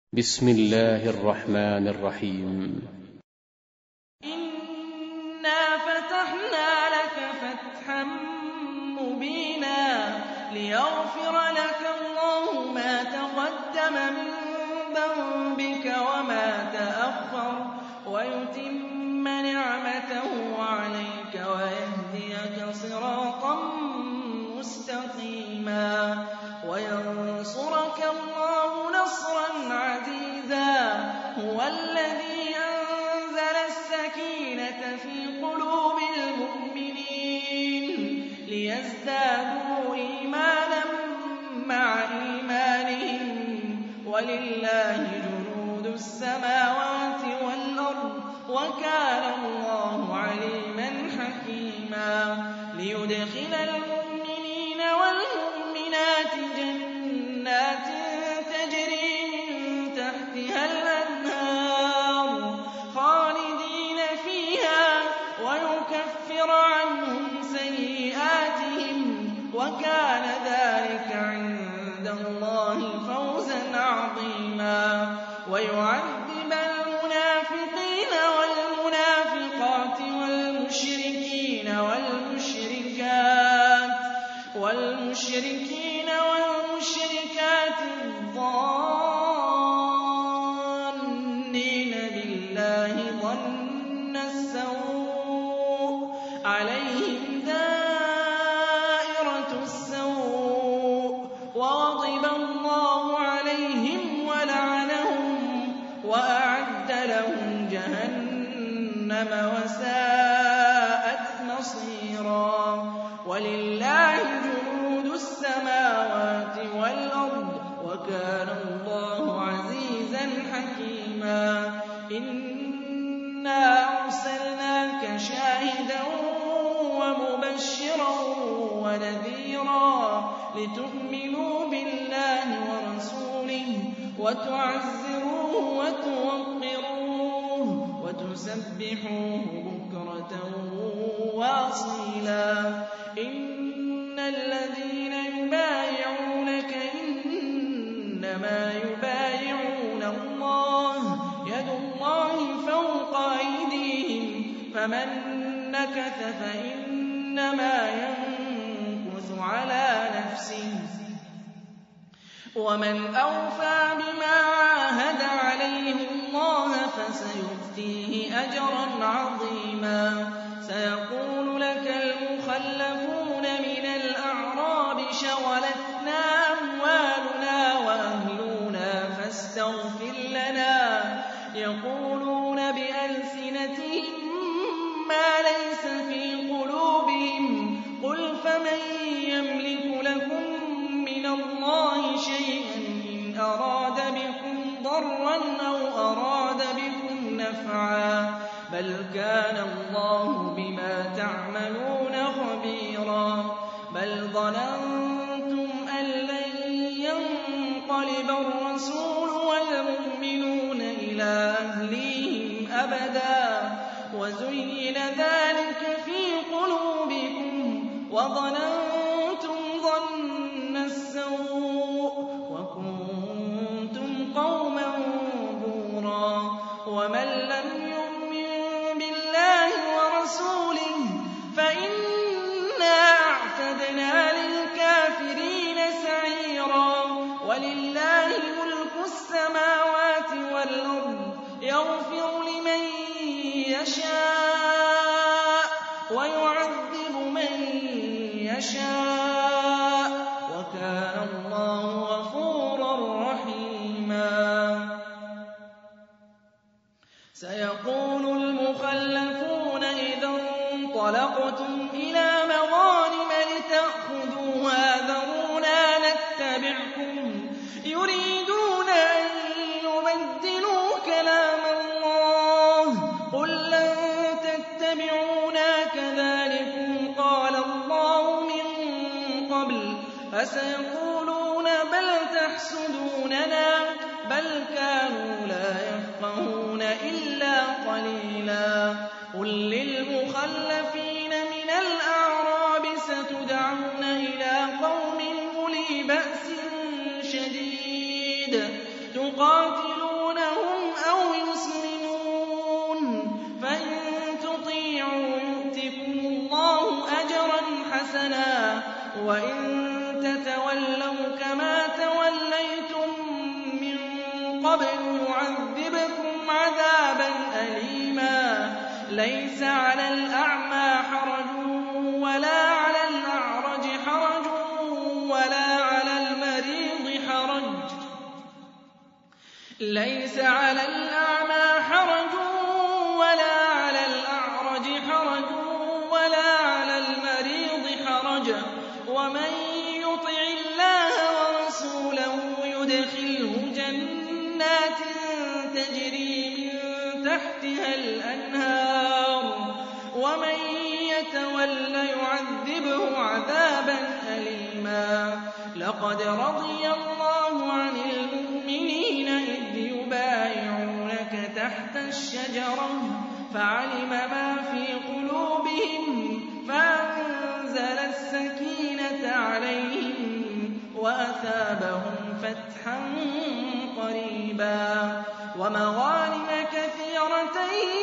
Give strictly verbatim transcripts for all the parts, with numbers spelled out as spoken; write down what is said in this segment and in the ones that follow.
بسم الله الرحمن الرحيم. إنا فتحنا لك فتحا مبينا ليغفر لك الله ما تقدم من ذنبك وما تأخر ويتم نعمته عليك ويهديك صراطا مستقيما وينصرك الله نصرا عزيزا. هو الذي أنزل السكينة في قلوب المؤمنين ليزدادوا إيمانا مع إيمانهم ولله جنود السماوات والأرض وكان الله عليما حكيما. ليدخل المؤمنين والمؤمنات جنات تجري من تحتها الأنهار خالدين فيها ويكفر عنهم سيئاتهم وكان ذلك عند الله فوزا عظيما. ويعذب المنافقين والمنافقات والمشركين والمشركات والمشركين والمشركات الظانين بالله ظن السوء عليهم دائرة السوء وغضب الله عليهم ولعنهم وأعد لهم جهنم وساءت مصيرا. ولله جنود السماوات والأرض وكان الله عزيزا حكيما. إنا أرسلناك شاهدا ومبشرا ونذيرا لتؤمنوا بالله ورسوله وتعزروه وتوقروه وتسبحوه بكرة وأصيلا. إن الذين يبايعونك إنما يبايعون الله يد الله فوق أيديهم فمن نكث فإنما ينكث على نفسه ومن أوفى بما عاهد عليه الله فسيؤتيه أجرا عظيما. سيقول لك المخلفون من الأعراب شغلتنا أموالنا وأهلنا فاستغفر لنا يقولون بألسنتهم ما ليس في قلوبهم قل فمن يملك لكم من الله شيئا إن أراد بكم ضرا أو أراد بكم نفعا بل كان الله بما تعملون خبيرا. بل ظننتم أن لن ينقلب الرسول والمؤمنون إلى أهليهم أبدا وزين ذلك في قلوبكم وظننتم ظن السوء وكنتم قوما بورا. ومن لم يؤمن بالله ورسوله فإنا أعتدنا للكافرين سعيرا. ولله ملك السماوات والأرض يغفر لمن يشاء ويعذب من يشاء وكان الله غفورا رحيما. سيقول المخلفون إذا انطلقتم إلى مغانم لتأخذوها ذرونا نتبعكم يريدون أن يبدلوا كلام الله قل لن تتبعونا كذلكم قال الله من قبل فسيقولون بل تحسدوننا بل كانوا لا يفقهون إلا قليلا. قل للمخلفين من الأعراب ستدعون إلى قوم أولي بأس شديد تقاتلونهم أو يسلمون فإن تطيعوا يؤتكم الله أجرا حسنا وإن تتولوا كما توليتم من قبل يعذبكم عذابا أليما ليس على الأعمى حرج ولا على الأعرج حرج ولا على المريض حرج ليس على الأعمى حرج ولا على الأعرج حرج ولا على المريض حرج ومن يطع الله ورسوله يدخله جنات تجري من تحتها الأنهار ومن يتول يعذبه عذابا أليما لقد رضي الله عن المؤمنين إذ يبايعونك تحت الشجرة فعلم ما في قلوبهم فأنزل السكينة عليهم وأثابهم فتحا قريبا ومغانم كثيرة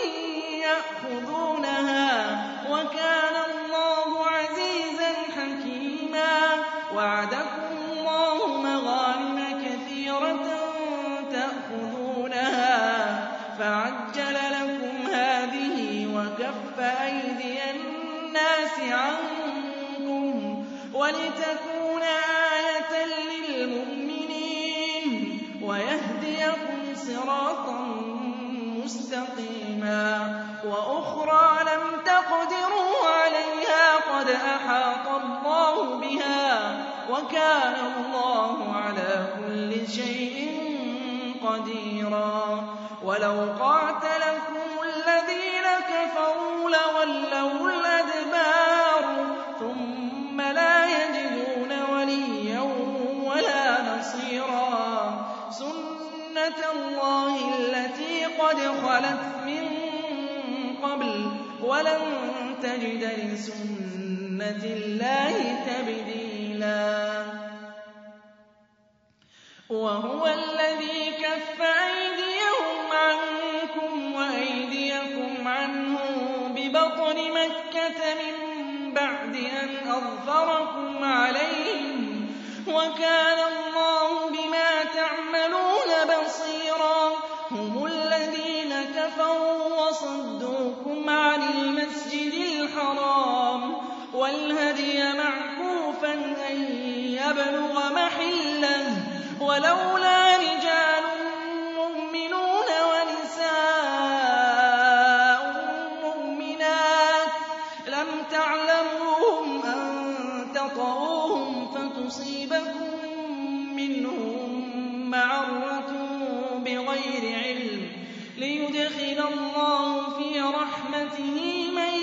يأخذونها وكان الله عزيزا حكيما وعدكم الله مغانم كثيرة تأخذونها فعجل لكم هذه وكف أيدي الناس عنكم ولتكون آية للمؤمنين ويهديكم صراطا مستقيما وأخرى لم تقدروا عليها قد أحاط الله بها وكان الله على كل شيء قديرا ولو قاتلكم الذين كفروا لولوا الأدبار ثم لا يجدون وليا ولا نصيرا سنة الله التي قد خلت من قبل ولن تجد لسنة الله تبديلا وهو الذي كف أيديهم عنكم وأيديكم عنهم ببطن مكة من بعد أن أظفركم عليهم وكان الله بما تعملون بصيرا هم الذين كفروا وصدوكم عن المسجد الحرام والهدي معكوفا أن يبلغ محله ولولا رجال مؤمنون ونساء مؤمنات لم تعلموهم أن تطؤوهم فتصيبكم منهم معرة بغير علم ليدخل الله في رحمته من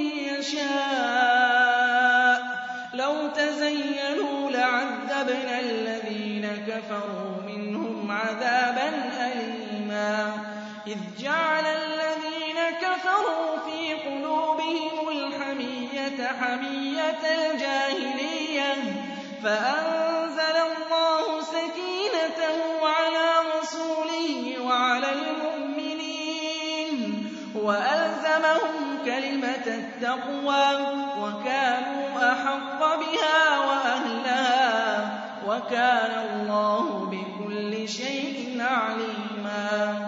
يشاء لو تزيلوا لعذبنا الذين كفروا منهم عذابا أليما إذ جعل الذين كفروا في قلوبهم الحمية حمية الجاهلية فأنزل الله سكينته على رسوله وعلى المؤمنين وألزمهم كلمة التقوى وكانوا أحق بها وأهلها وكان الله بكل شيء عليما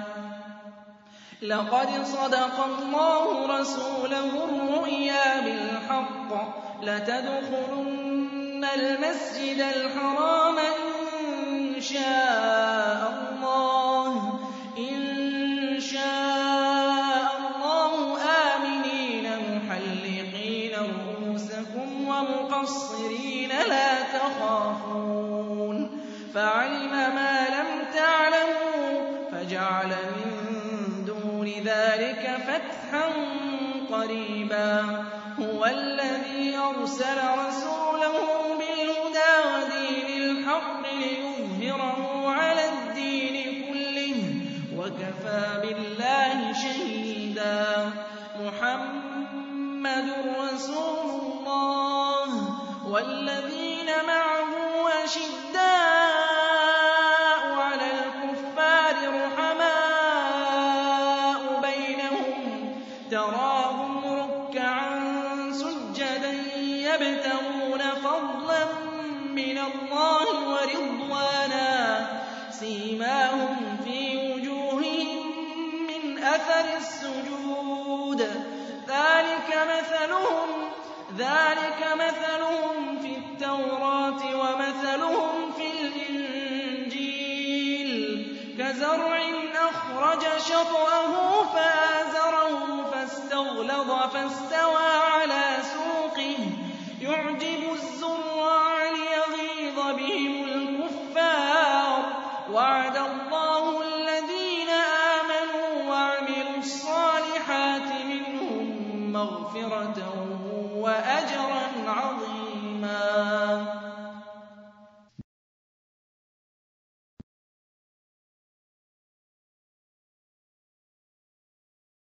لقد صدق الله رسوله الرؤيا بالحق لتدخلن المسجد الحرام إن شاء الله إن شاء الله آمنين محلقين رؤوسكم ومقصرين لا تخافون فعلم ما لم تعلموا فجعل من دون ذلك فتحا قريبا هو الذي أرسل رسوله بالهدى ودين الحق ليظهره على الدين كله وكفى بالله شهيدا محمد رسول الله والذين معه أشداء على الكفار تراهم ركعا سجدا يبتغون فضلا من الله ورضوانا سيماهم في وجوههم من أثر السجود ذلك مثلهم ذلك مثلهم في التوراة ومثلهم في الإنجيل كزرع أخرج شطأه فآزره فاستغلظ فاستوى على سوقه يعجب الزراع ليغيظ بهم الكفار وعد الله الذين آمنوا وعملوا الصالحات منهم مغفرة وأجرا عظيما